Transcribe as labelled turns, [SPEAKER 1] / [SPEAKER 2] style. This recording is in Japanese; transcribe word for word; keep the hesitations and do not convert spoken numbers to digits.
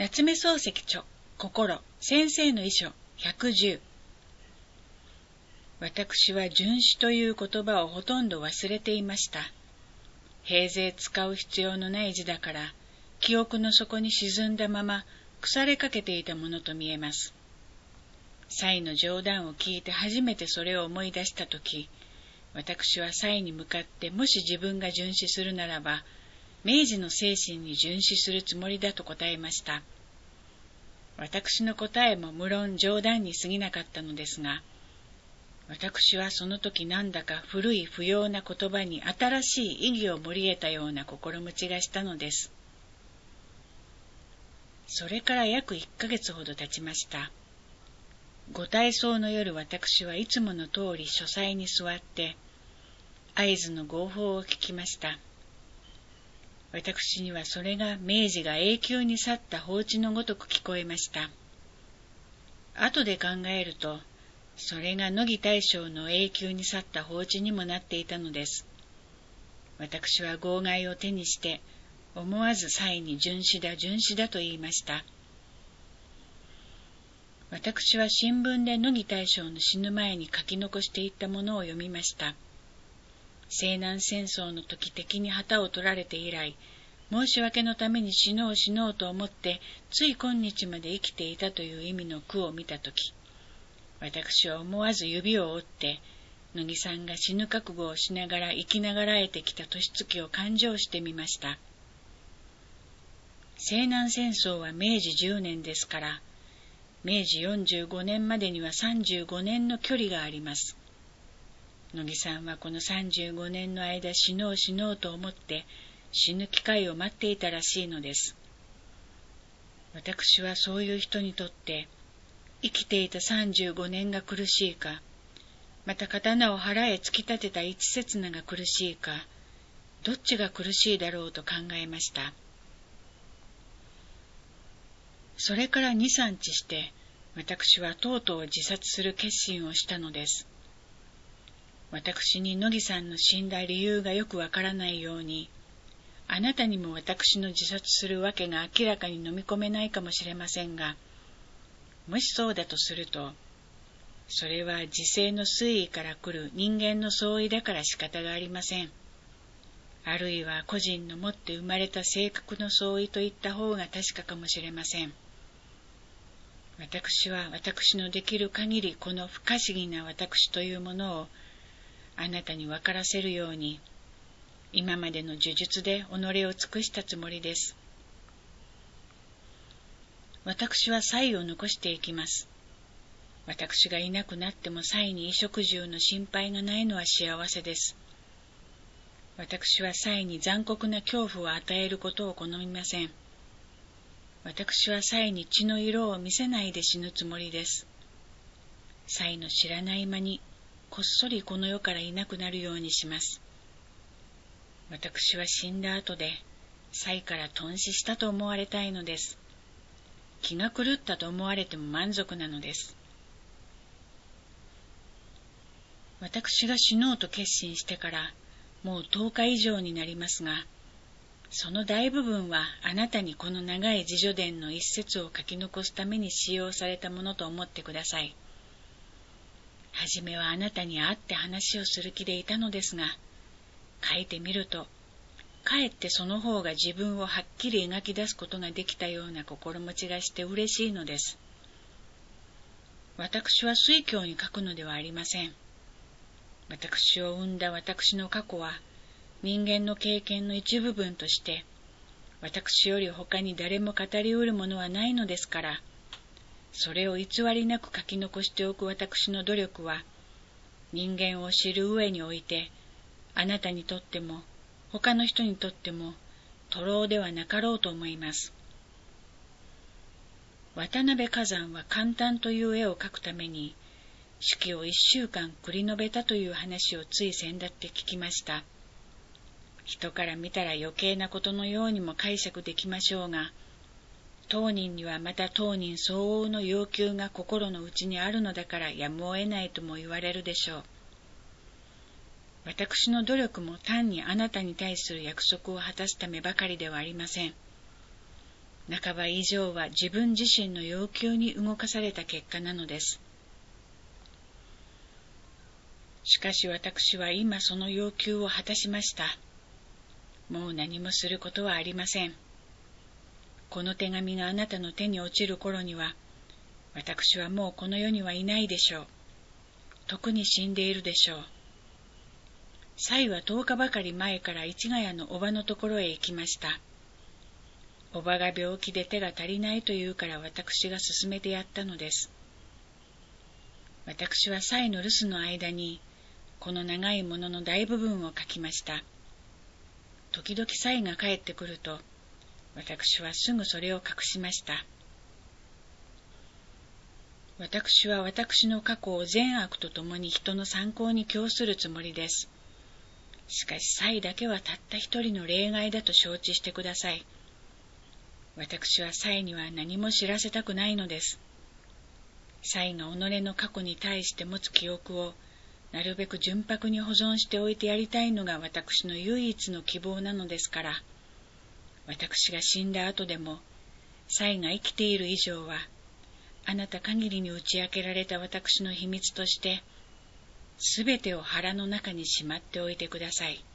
[SPEAKER 1] 夏目漱石著、心、先生の遺書、ひゃくじゅう。私は殉死という言葉をほとんど忘れていました。平生使う必要のない字だから、記憶の底に沈んだまま腐れかけていたものと見えます。妻の冗談を聞いて初めてそれを思い出したとき、私は妻に向かってもし自分が殉死するならば、明治の精神に殉死するつもりだと答えました。私の答えも無論冗談に過ぎなかったのですが、私はその時なんだか古い不要な言葉に新しい意義を盛り得たような心持ちがしたのです。それから約いっかげつほど経ちました。ご体操の夜、私はいつもの通り書斎に座って、合図の号砲を聞きました。私にはそれが明治が永久に去った放置のごとく聞こえました。後で考えると、それが乃木大将の永久に去った放置にもなっていたのです。私は号外を手にして、思わず妻に殉死だ殉死だと言いました。私は新聞で乃木大将の死ぬ前に書き残していったものを読みました。西南戦争の時敵に旗を取られて以来、申し訳のために死のう死のうと思って、つい今日まで生きていたという意味の句を見たとき、私は思わず指を折って、乃木さんが死ぬ覚悟をしながら生きながらえてきた年月を勘定してみました。西南戦争はめいじじゅうねんですから、めいじよんじゅうごねんまでにはさんじゅうごねんの距離があります。乃木さんはこのさんじゅうごねんの間死のう死のうと思って死ぬ機会を待っていたらしいのです。私はそういう人にとって生きていたさんじゅうごねんが苦しいか、また刀を腹へ突き立てた一刹那が苦しいか、どっちが苦しいだろうと考えました。それから二三日して私はとうとう自殺する決心をしたのです。私に乃木さんの死んだ理由がよくわからないように、あなたにも私の自殺するわけが明らかに飲み込めないかもしれませんが、もしそうだとすると、それは時勢の推移から来る人間の相違だから仕方がありません。あるいは個人の持って生まれた性格の相違と言った方が確かかもしれません。私は私のできる限りこの不可思議な私というものをあなたに分からせるように、今までの呪術で己を尽くしたつもりです。私は妻を残していきます。私がいなくなっても妻に衣食住の心配がないのは幸せです。私は妻に残酷な恐怖を与えることを好みません。私は妻に血の色を見せないで死ぬつもりです。妻の知らない間にこっそりこの世からいなくなるようにします。私は死んだ後で妻から頓死したと思われたいのです。気が狂ったと思われても満足なのです。私が死のうと決心してからもうとおか以上になりますが、その大部分はあなたにこの長い自叙伝の一節を書き残すために使用されたものと思ってください。はじめはあなたに会って話をする気でいたのですが、書いてみると、かえってその方が自分をはっきり描き出すことができたような心持ちがして嬉しいのです。私は推挙に書くのではありません。私を生んだ私の過去は、人間の経験の一部分として、私より他に誰も語りうるものはないのですから、それを偽りなく書き残しておく私の努力は、人間を知る上において、あなたにとっても、他の人にとっても、徒労ではなかろうと思います。渡辺崋山は簡単という絵を描くために、手記を一週間繰り述べたという話をつい先だって聞きました。人から見たら余計なことのようにも解釈できましょうが、当人にはまた当人相応の要求が心の内にあるのだからやむを得ないとも言われるでしょう。私の努力も単にあなたに対する約束を果たすためばかりではありません。 半ば以上は自分自身の要求に動かされた結果なのです。しかし私は今その要求を果たしました。もう何もすることはありません。この手紙があなたの手に落ちる頃には、私はもうこの世にはいないでしょう。特に死んでいるでしょう。サイは十日ばかり前から市ヶ谷のおばのところへ行きました。おばが病気で手が足りないというから私が勧めてやったのです。私はサイの留守の間に、この長いものの大部分を書きました。時々サイが帰ってくると、私はすぐそれを隠しました。私は私の過去を善悪とともに人の参考に供するつもりです。しかし、サイだけはたった一人の例外だと承知してください。私はサイには何も知らせたくないのです。サイが己の過去に対して持つ記憶をなるべく純白に保存しておいてやりたいのが私の唯一の希望なのですから、私が死んだ後でも、サイが生きている以上は、あなた限りに打ち明けられた私の秘密として、すべてを腹の中にしまっておいてください。